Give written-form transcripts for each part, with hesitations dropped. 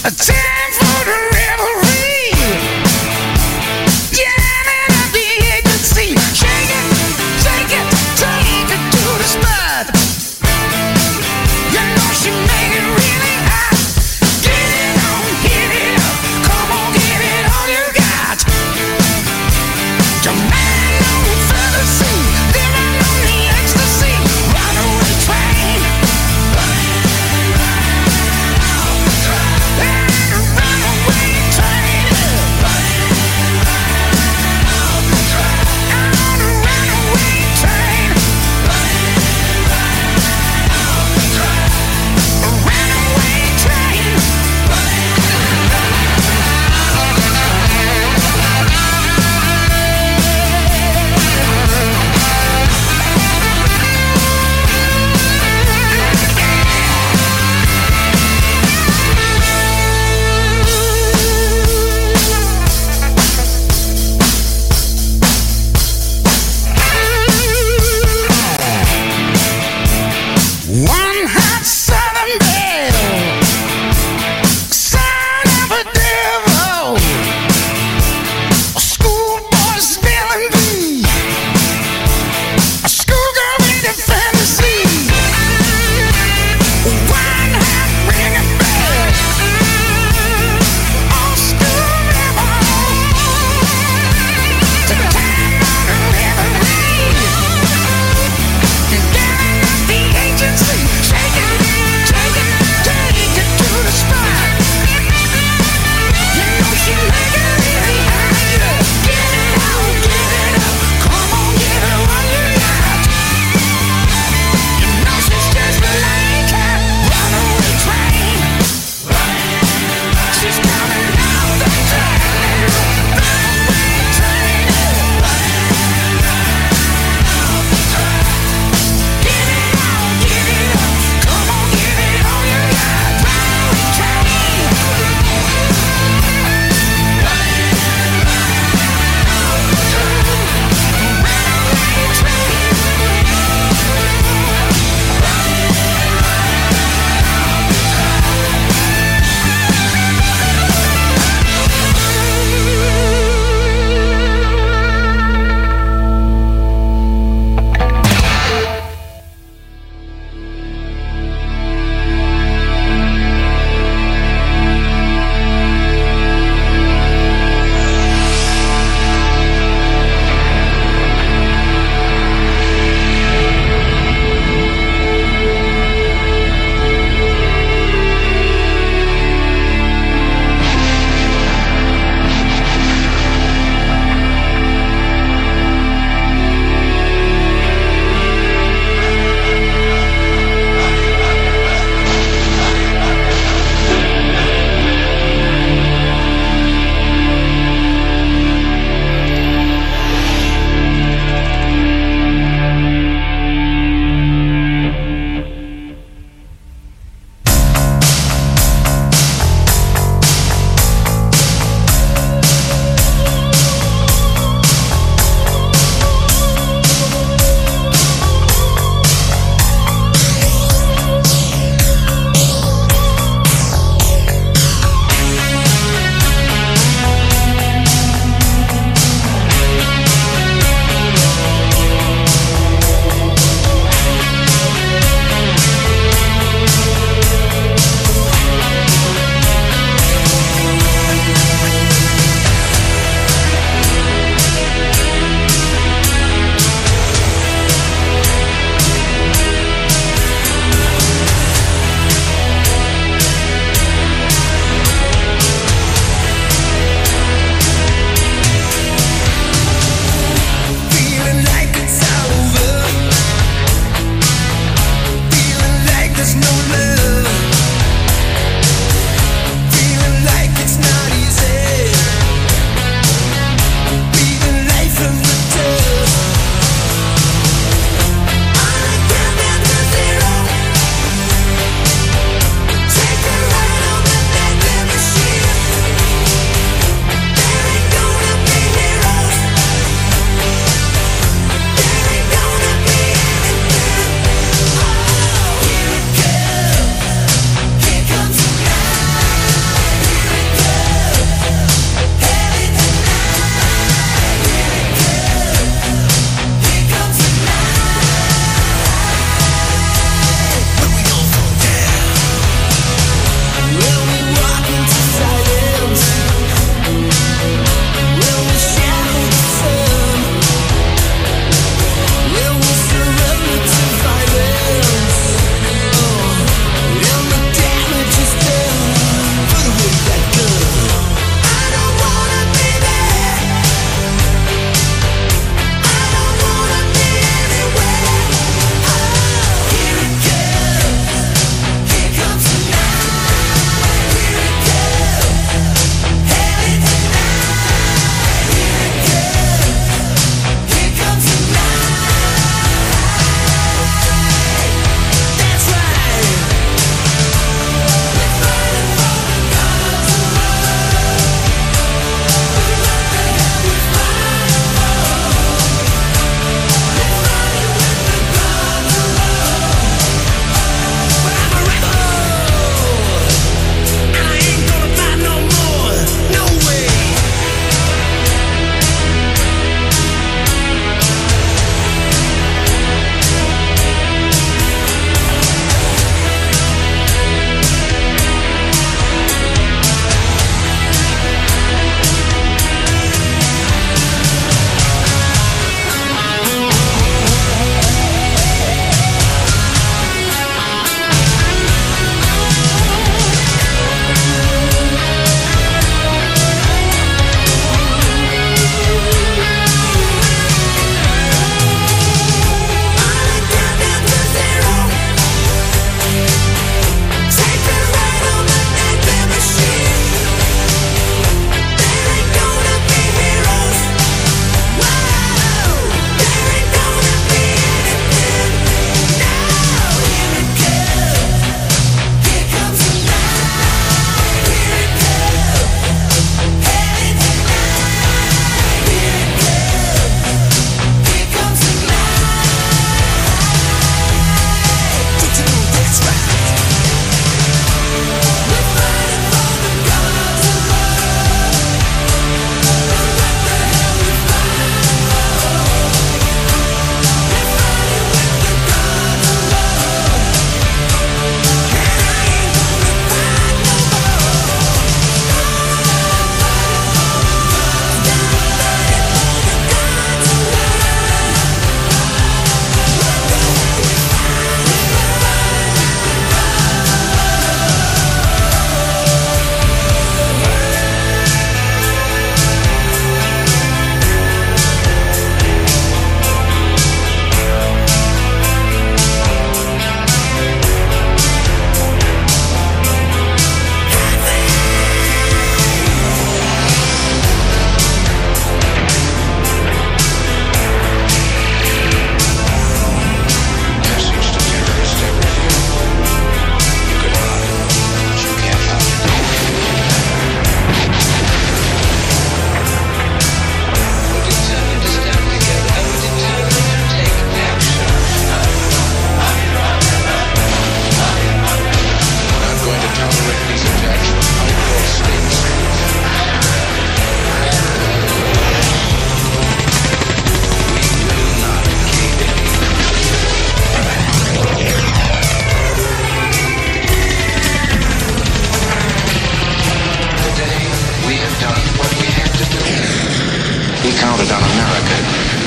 time for the revelry. Jamming at the edge of the sea. Shake it, take it to the spot. You know she make it really hot. Get it on, hit it up. Come on, give it all you got. Demand no further sea. Living on the ecstasy. Runaway train.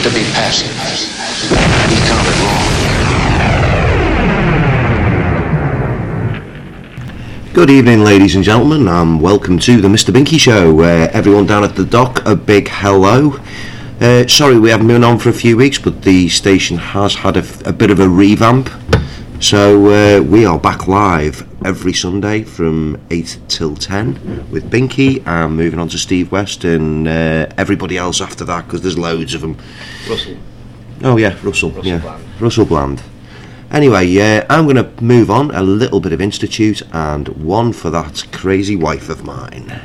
to be passive. He counted wrong. Good evening, ladies and gentlemen, and welcome to the Mr. Binky Show. Everyone down at the dock, a big hello. Sorry we haven't been on for a few weeks, but the station has had a bit of a revamp. So we are back live every Sunday from 8 till 10 with Binky, and moving on to Steve West and everybody else after that, because there's loads of them. Russell. Oh yeah, Russell yeah. Bland. Russell Bland. Anyway, I'm going to move on, a little bit of Institute and One for That Crazy Wife of Mine.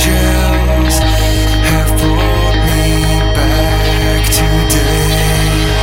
Have brought me back today.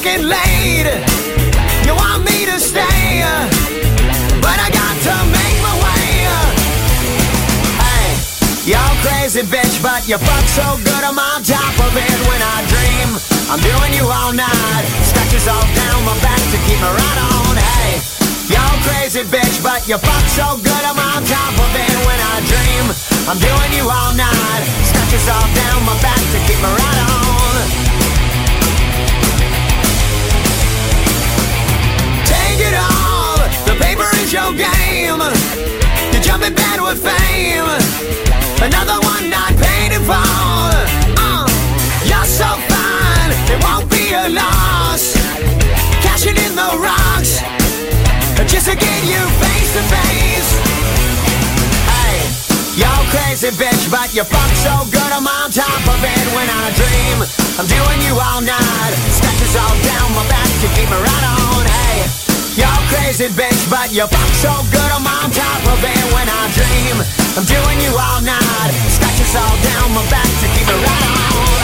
getting late. You want me to stay, but I got to make my way. Hey, you're crazy bitch, but you fuck so good I'm on top of it when I dream. I'm doing you all night, scratches all down my back to keep me right on. Hey, you're crazy bitch, but you fuck so good I'm on top of it when I dream. I'm doing you all night, scratches all down my back to keep me right on. Take it all, the paper is your game. You jump in bed with fame, another one not paid in full. You're so fine, it won't be a loss. Cashing in the rocks, just to get you face to face. Hey, you're crazy bitch, but you fuck so good I'm on top of it when I dream. I'm doing you all night, scratches all down my back to keep me right on. Hey, you're crazy bitch, but you fuck so good I'm on top of it when I dream. I'm doing you all night, scratches all down my back to keep me right on.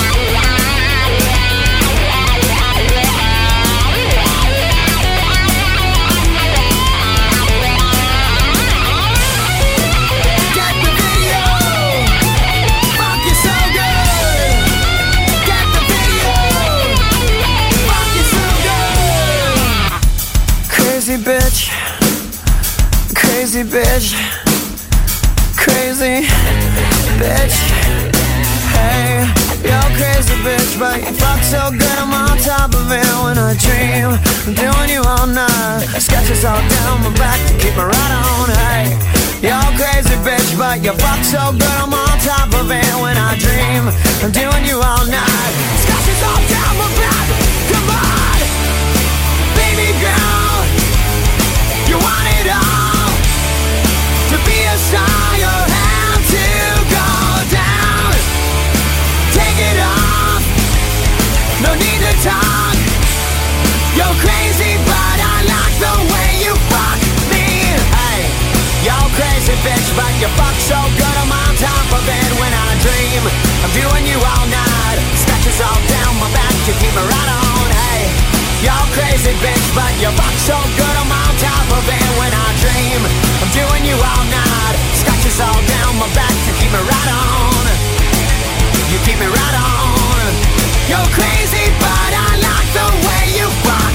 Crazy bitch, crazy bitch, crazy bitch. Hey, you're crazy bitch, but you fuck so good I'm on top of it when I dream. I'm doing you all night, scratches all down my back to keep me right on. Hey, you're crazy bitch, but you fuck so good I'm on top of it when I dream. I'm doing you all night, scratches all down my back. Come on, baby girl. You want it all, to be a star you have to go down. Take it off, no need to talk. You're crazy but I like the way you fuck me. Hey, you're crazy bitch but you fuck so good I'm on top of it when I dream. I'm doing you all night, scratches all down my back to keep me right on. Hey, you're crazy bitch, but you fuck so good I'm on top of it when I dream. I'm doing you all night, scratches all down my back to keep me right on. You keep me right on. You're crazy, but I like the way you fuck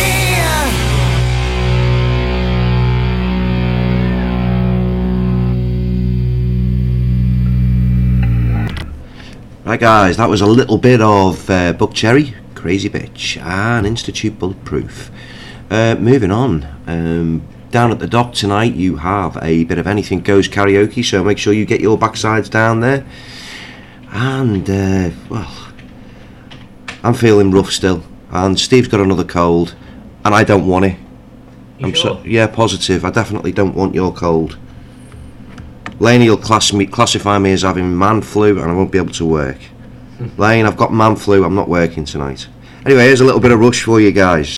me. Right guys, that was a little bit of Buck Cherry, Crazy Bitch, and Institute Bulletproof. Moving on, down at the dock tonight you have a bit of Anything Goes karaoke, so make sure you get your backsides down there. And well, I'm feeling rough still, and Steve's got another cold, and I don't want it. I'm sure? Yeah, positive. I definitely don't want your cold. Laney will classify me as having man flu, and I won't be able to work. Lane, I've got man flu, I'm not working tonight. Anyway, here's a little bit of Rush for you guys.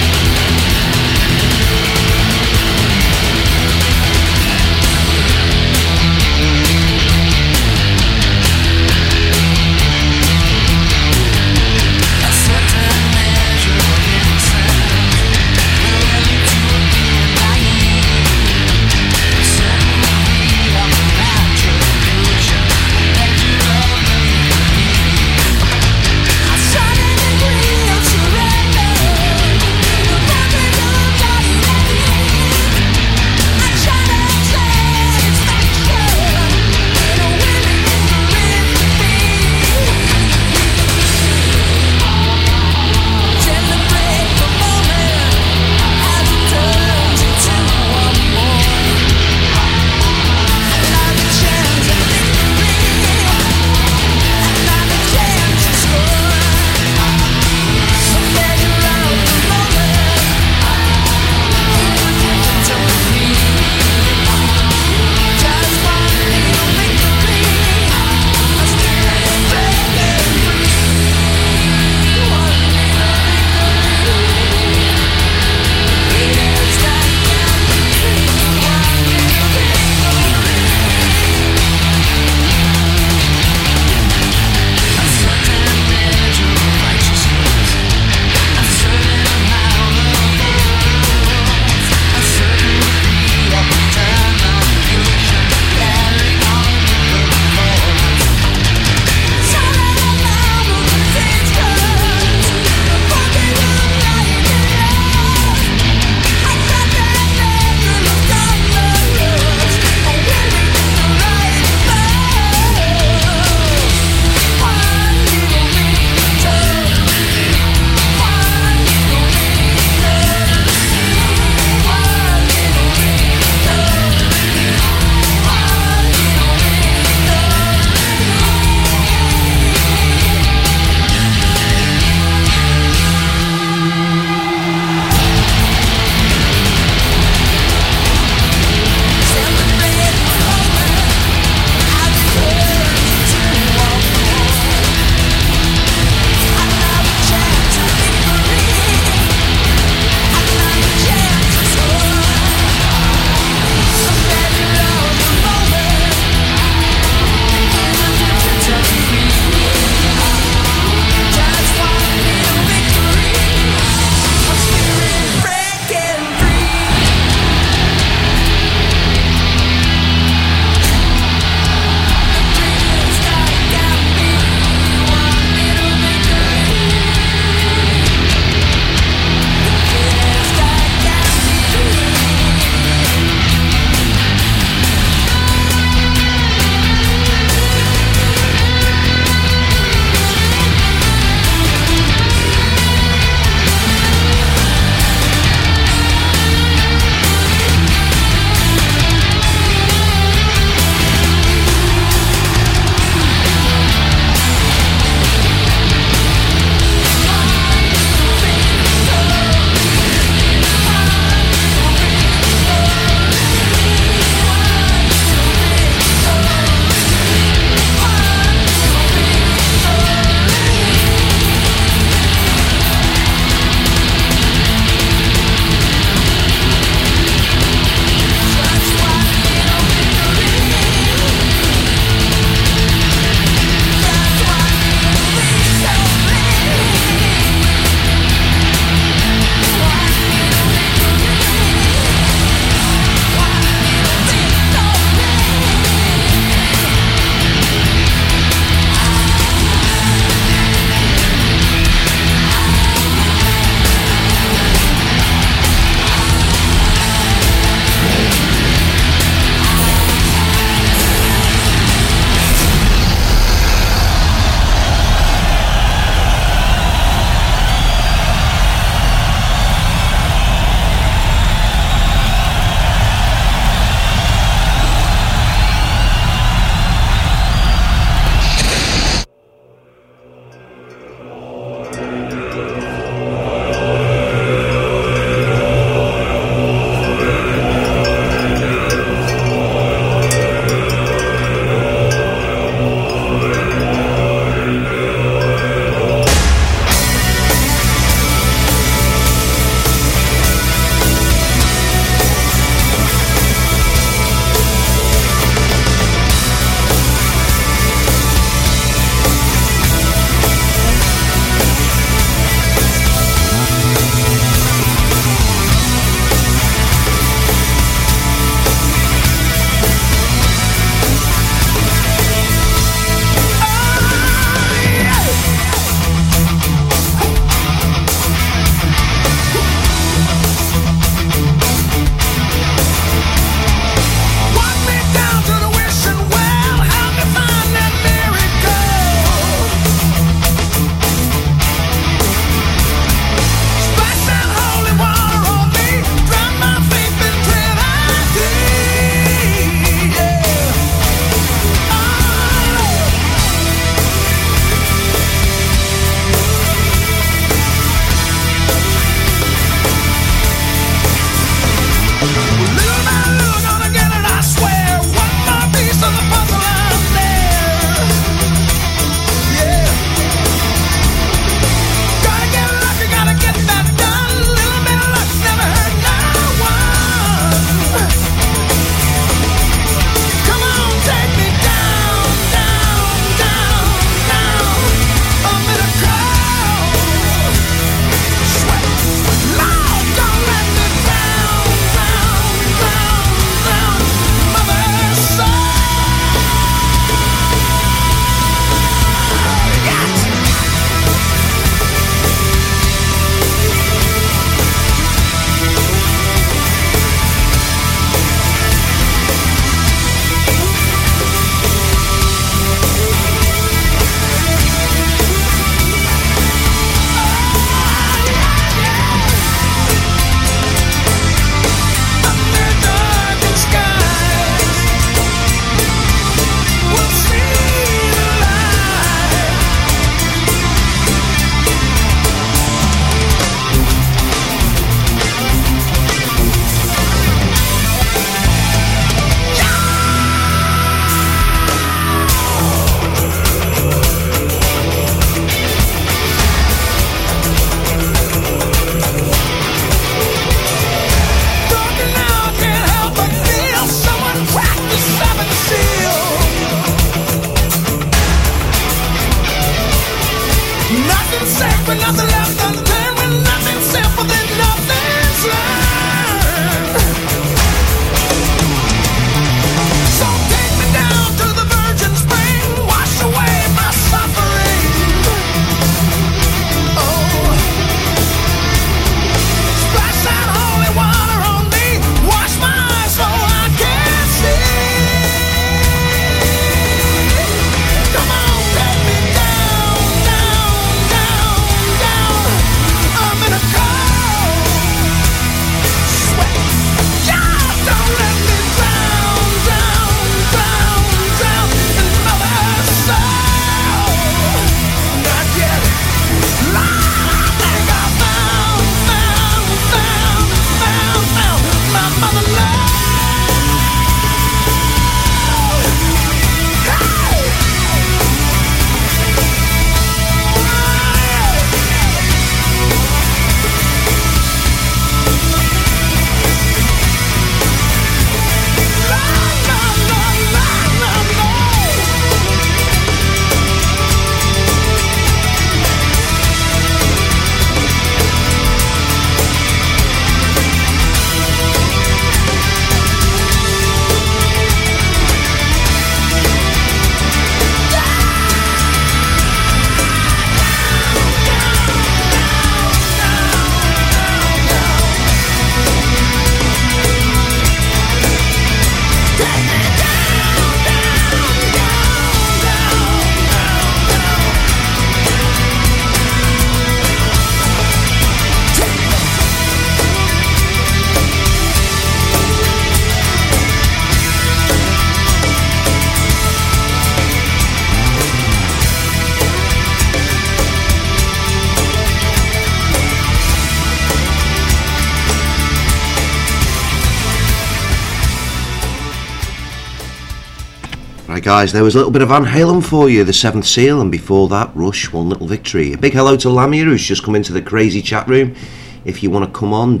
Right guys, there was a little bit of Van Halen for you, the Seventh Seal, and before that, Rush, One Little Victory. A big hello to Lamia, who's just come into the crazy chat room. If you want to come on,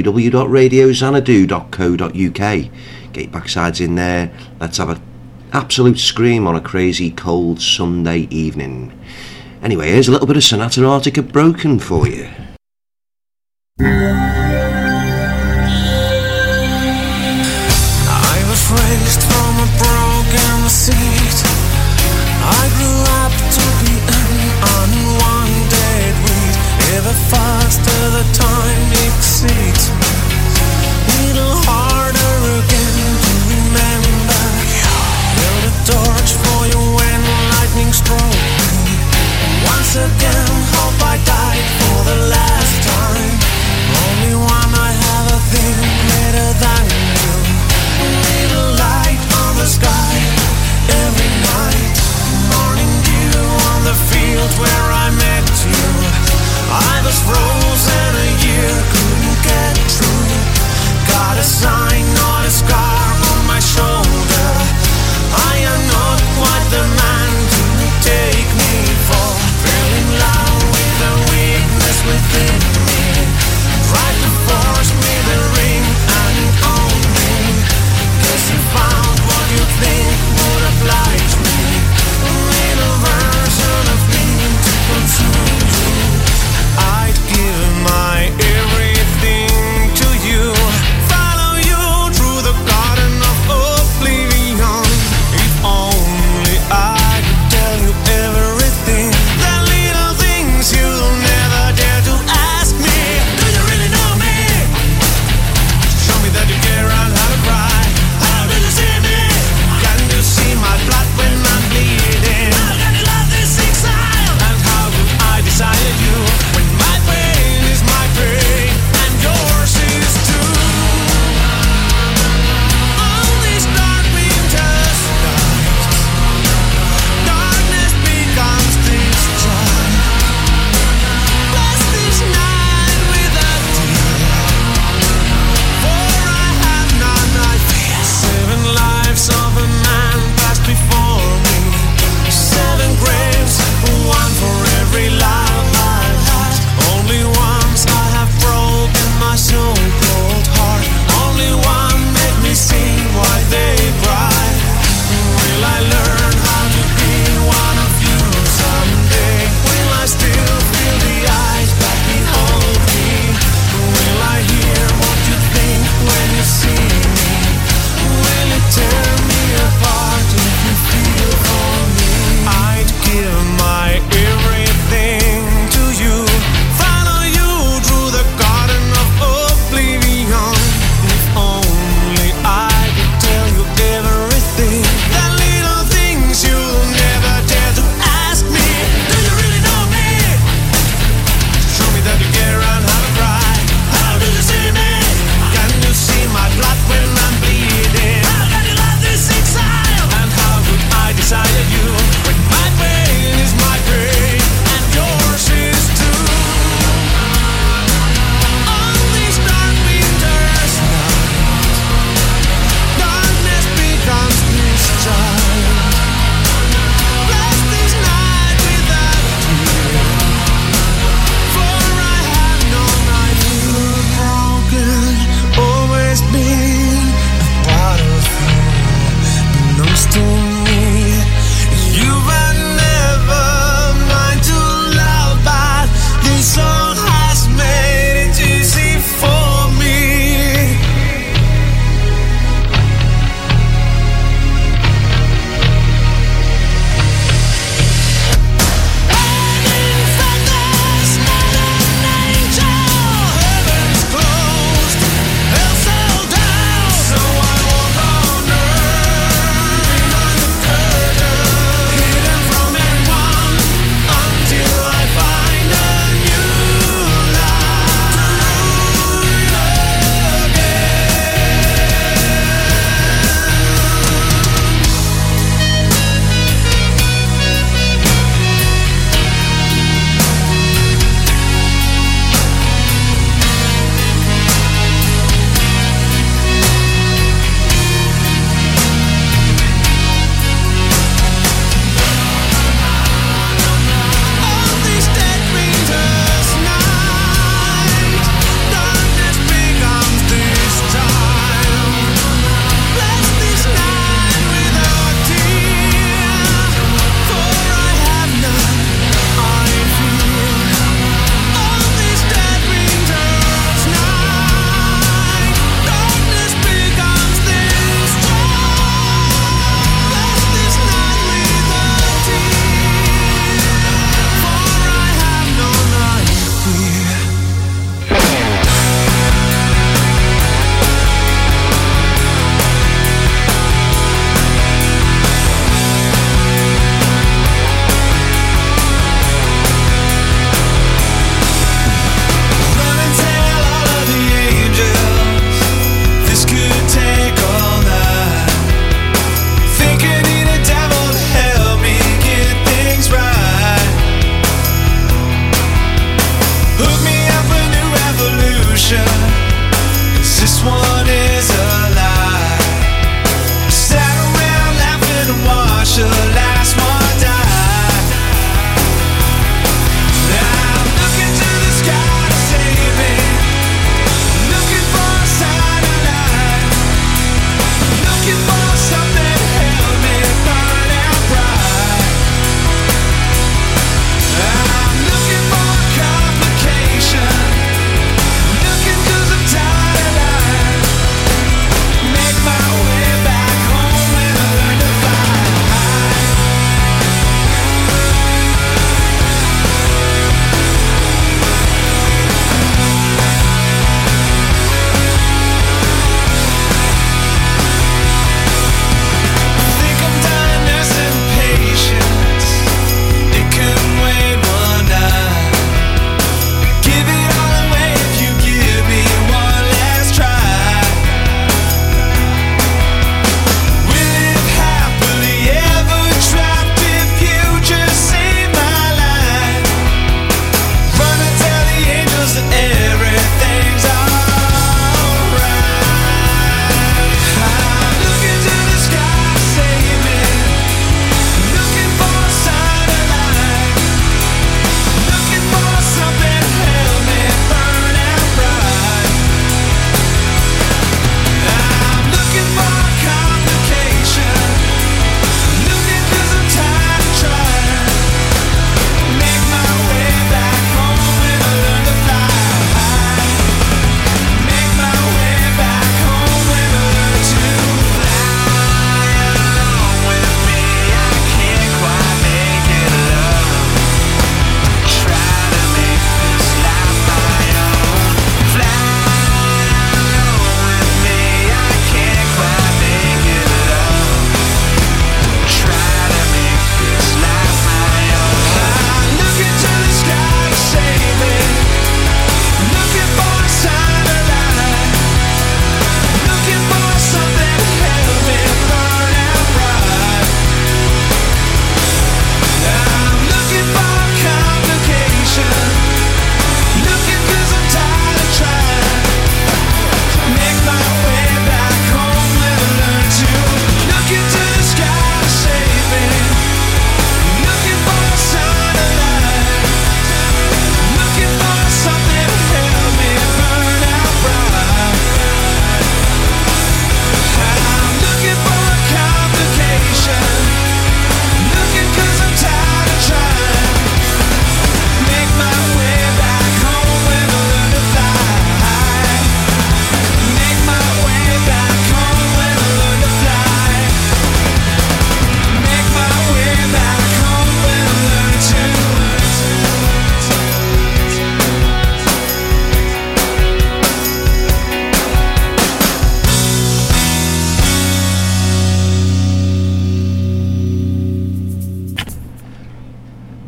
www.radioxanadu.co.uk. Get your backsides in there. Let's have an absolute scream on a crazy cold Sunday evening. Anyway, here's a little bit of Sonata Arctica Broken for you. I was raised from a broken seed. I grew up to be an unwanted weed. Ever faster the time exceeds me. Little harder again to remember. Held a torch for you when lightning struck me. Once again, hope I died for the last time. Only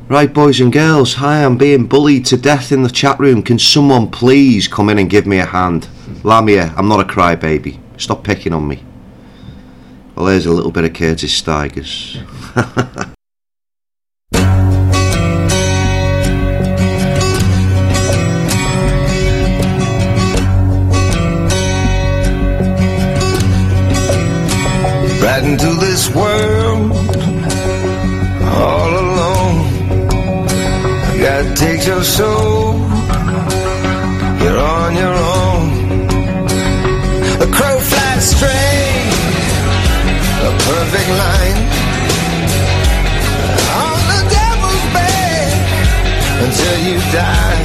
Right, boys and girls, hi, I'm being bullied to death in the chat room. Can someone please come in and give me a hand? Lamia, I'm not a crybaby. Stop picking on me. Well, there's a little bit of Curtis Stigers. Right into this world, all alone. God takes your soul, you're on your own. A crow flies straight, a perfect line, on the devil's bed, until you die.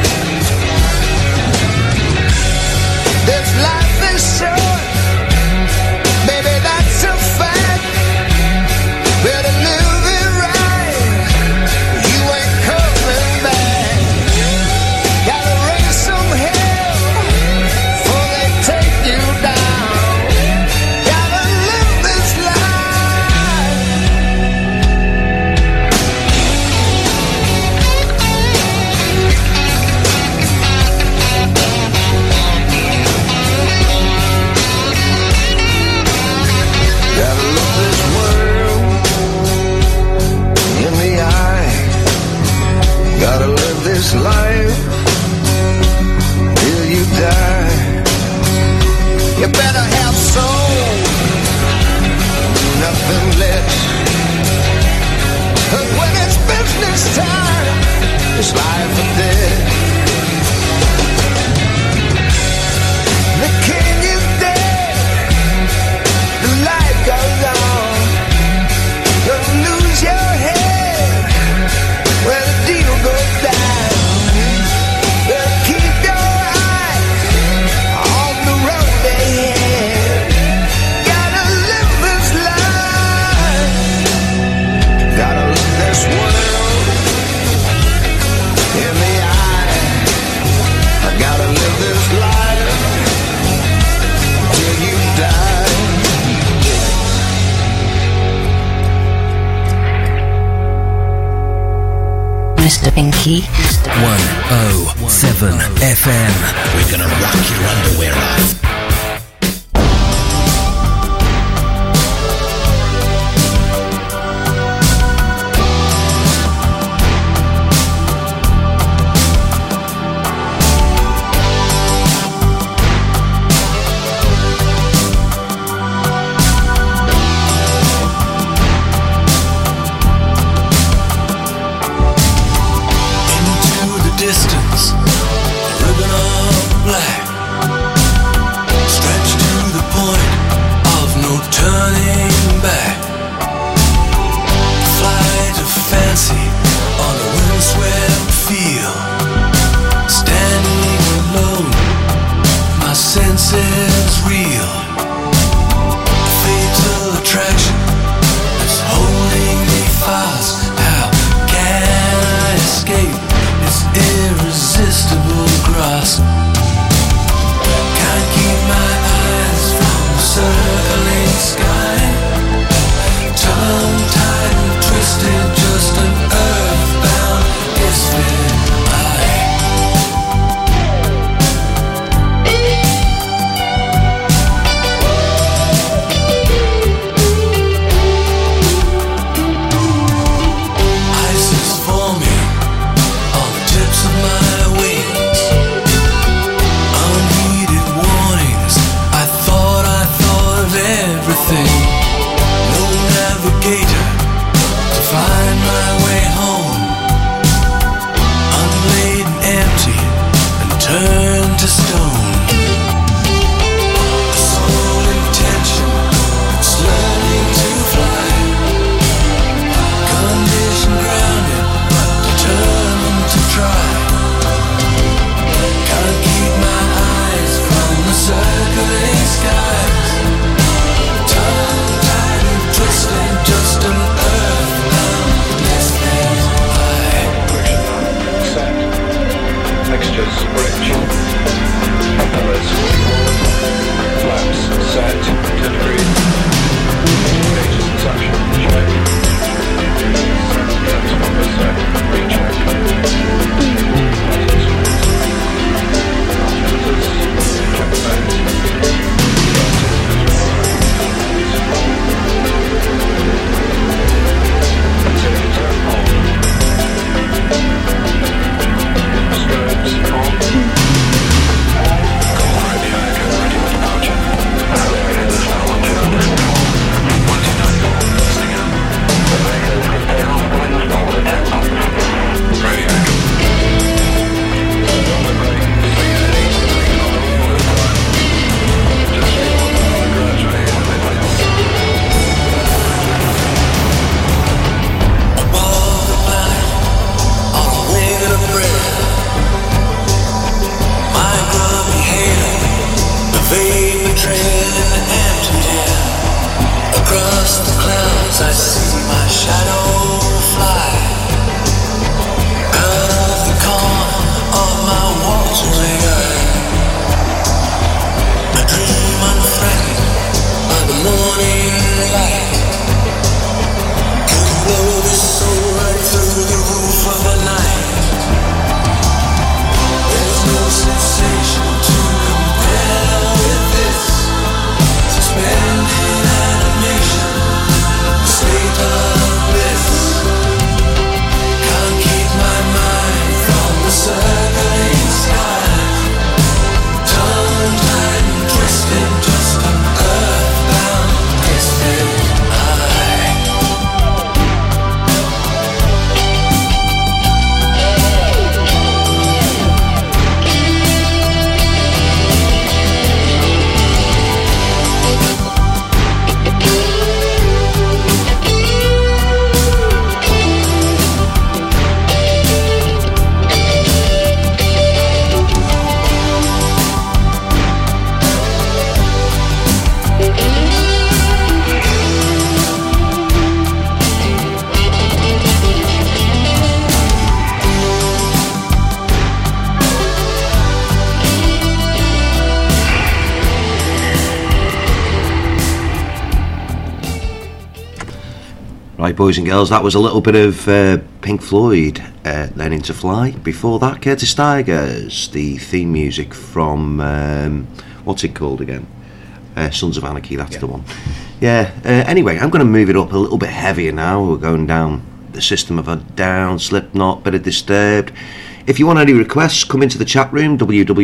This life is short, baby, that's a fact. Better live it right, you ain't coming back. Gotta raise some hell before they take you down. Gotta live this life. Gotta look this world in the eye. Gotta live this life till you die. You better have soul, nothing less. 'Cause when it's business time, it's life or death. The king is dead, the light goes on. Don't lose your head when the deal goes down. But keep your eyes on the road ahead. Gotta live this life. Gotta look this world in the eye. I gotta live this life till you die. Mr. Pinky. 107 FM. We're gonna rock your underwear off. Into the distance, ribbon of black. Right, boys and girls, that was a little bit of Pink Floyd, Learning to Fly. Before that, Curtis Tigers, the theme music from, what's it called again? Sons of Anarchy, that's the one. Yeah, anyway, I'm going to move it up a little bit heavier now. We're going down the System of a Down, Slipknot, bit of Disturbed. If you want any requests, come into the chat room,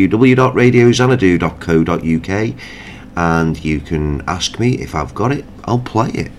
www.radioxanadu.co.uk, and you can ask me. If I've got it, I'll play it.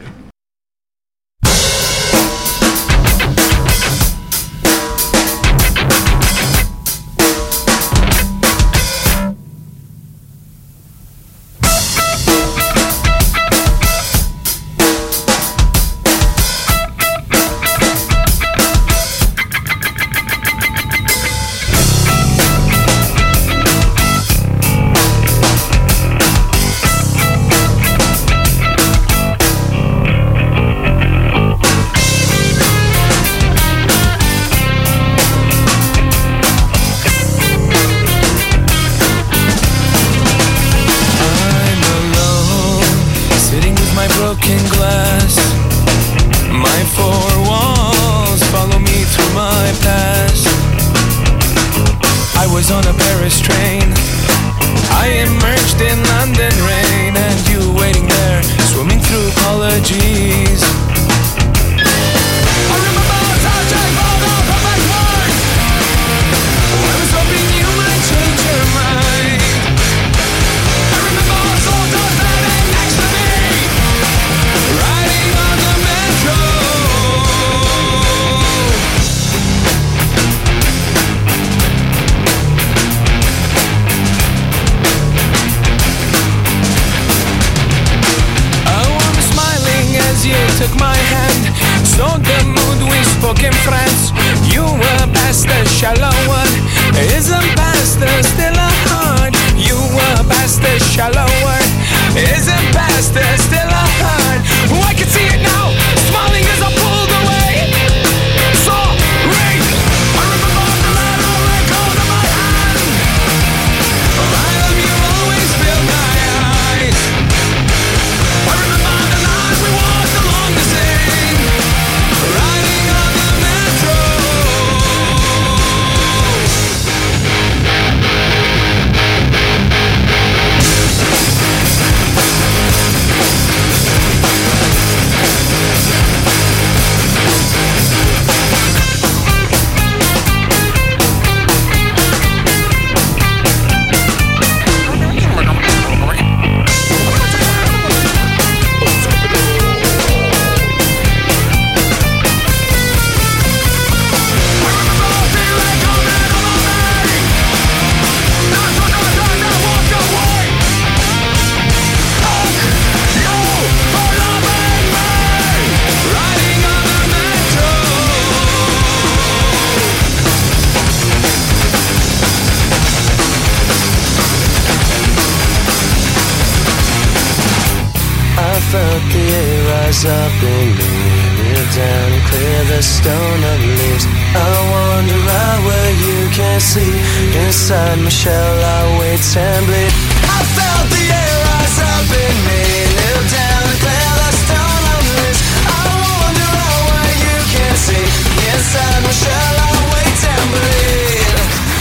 stone of leaves. I wander out where you can't see. Inside my shell I wait and bleed. I felt the air rise up in me. Kneel down and clear the stone of leaves. I wander out where you can't see. Inside my shell I wait and bleed.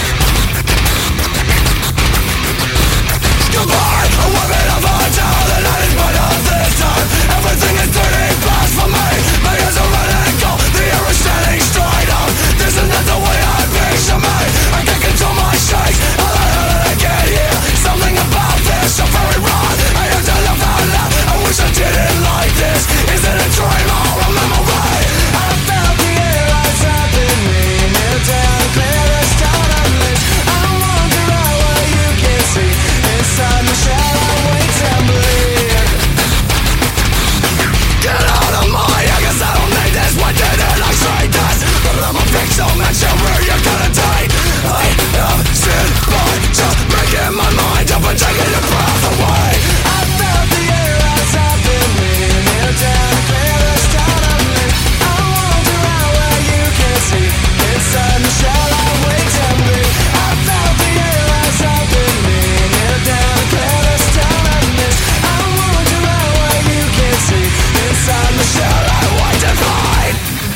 Goodbye, a woman of our town. The night is but of this time. Everything is turning black for me. My ears are running cold. The air is standing straight up. This is not the way I picture me. I can't control my shakes. How the hell did I get here? Something about this so very wrong. I have to laugh out loud. I wish I didn't like this. Is it a dream or a memory? I felt the air rise up in me. Kneel down, clear the stone of leaves. I wander out where you can't see. Inside my shell I wait and bleed. Get out of my, I guess I don't need this. Why didn't I say this? But I'm a victim and where you're gonna die. I have sinned by just breaking my mind up and taking your breath away. I felt the air rise up in me. Kneel down, clear the stone of leaves. I wander out where you can't see. Inside my shell I wait and bleed. I felt the air rise up in me. Kneel down, clear the stone of leaves. I wander out where you can't see. Inside my shell I wait and bleed.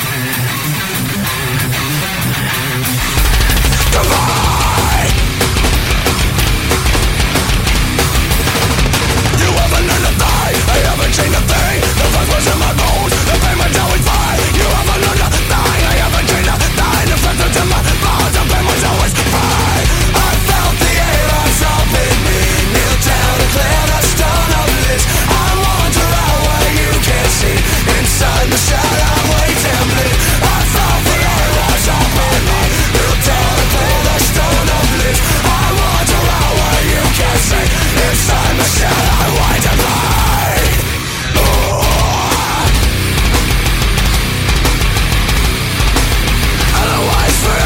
Divide. You haven't learned a thing. I haven't changed a thing. The flesh was in my bones. The payment always fine. You haven't learned a thing. I haven't changed a thing. The flesh was in my bones. The payment always fine. I felt the air rise up in me. Kneel down and clear the stone of leaves. I wander out where you can't see. Inside the shell I wait and bleed. I felt the air rise up in me. Kneel down and clear the stone of leaves. I wander out where you can't see. Inside the shell I wait and bleed. Otherwise for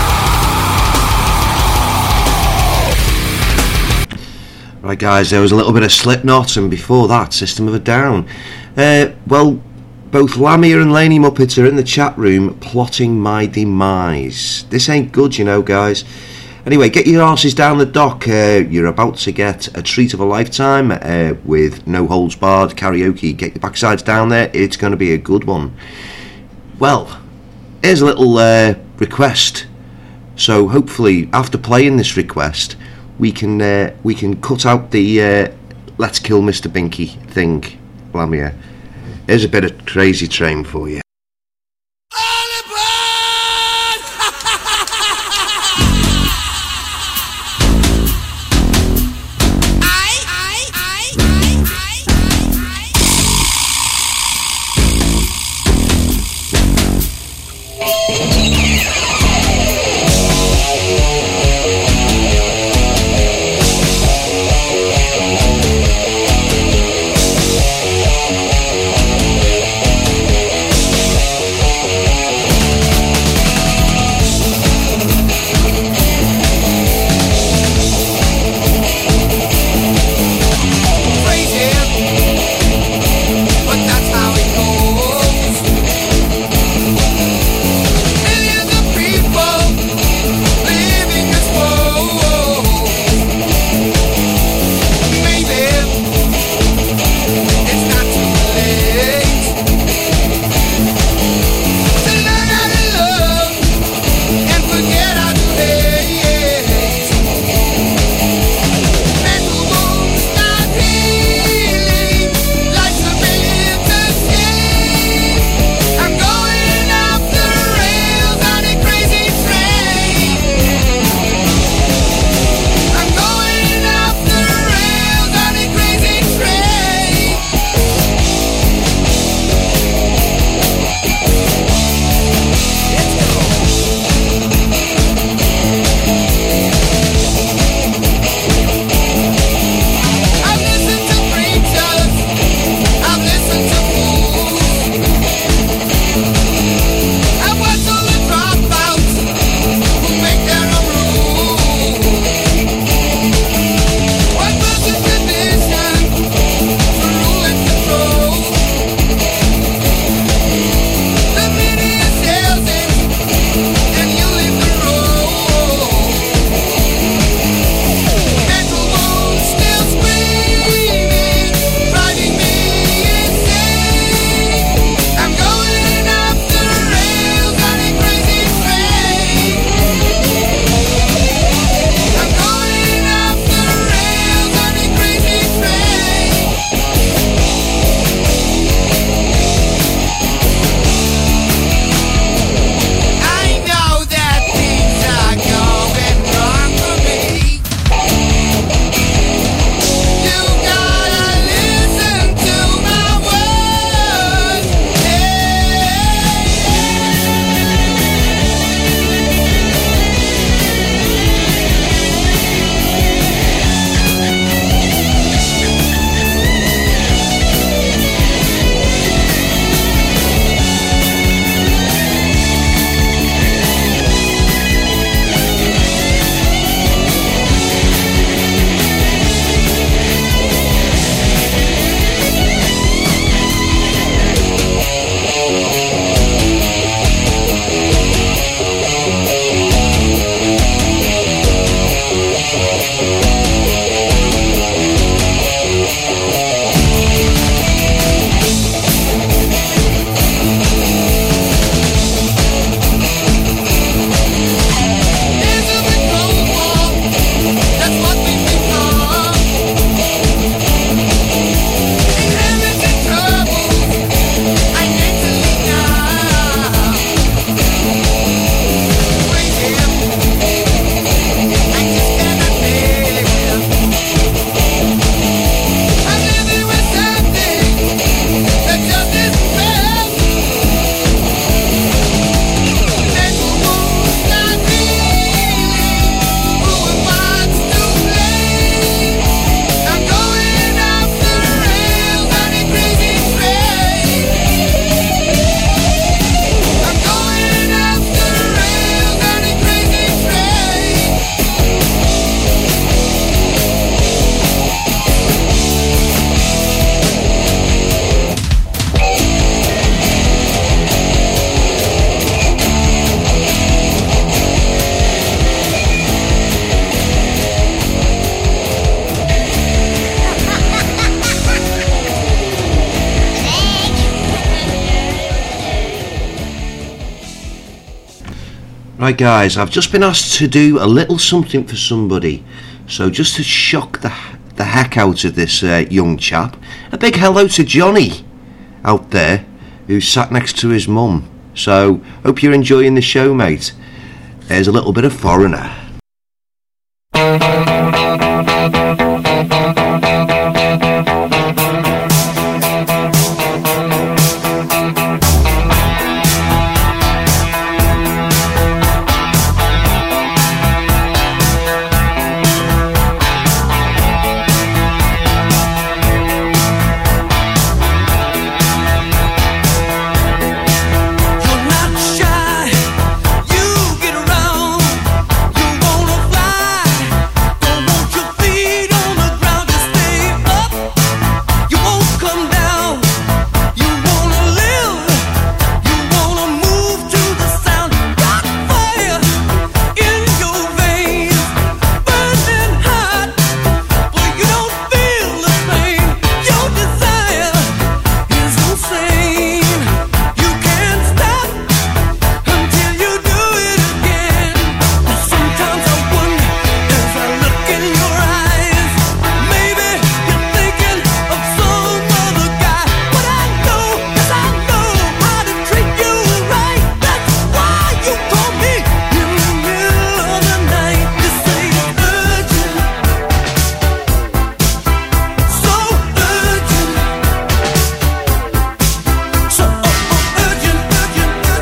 you. Right guys, there was a little bit of Slipknot, and before that System of a Down. Well, both Lamia and Laney Muppets are in the chat room plotting my demise. This ain't good, you know, guys. Anyway, get your arses down the dock. You're about to get a treat of a lifetime with no holds barred karaoke. Get your backsides down there. It's going to be a good one. Well, here's a little request. So hopefully, after playing this request, we can cut out the "Let's Kill Mr. Binky" thing, Lamia. Here's a bit of Crazy Train for you. Right guys, I've just been asked to do a little something for somebody. So just to shock the heck out of this young chap, a big hello to Johnny out there who's sat next to his mum. So hope you're enjoying the show, mate. There's a little bit of Foreigner.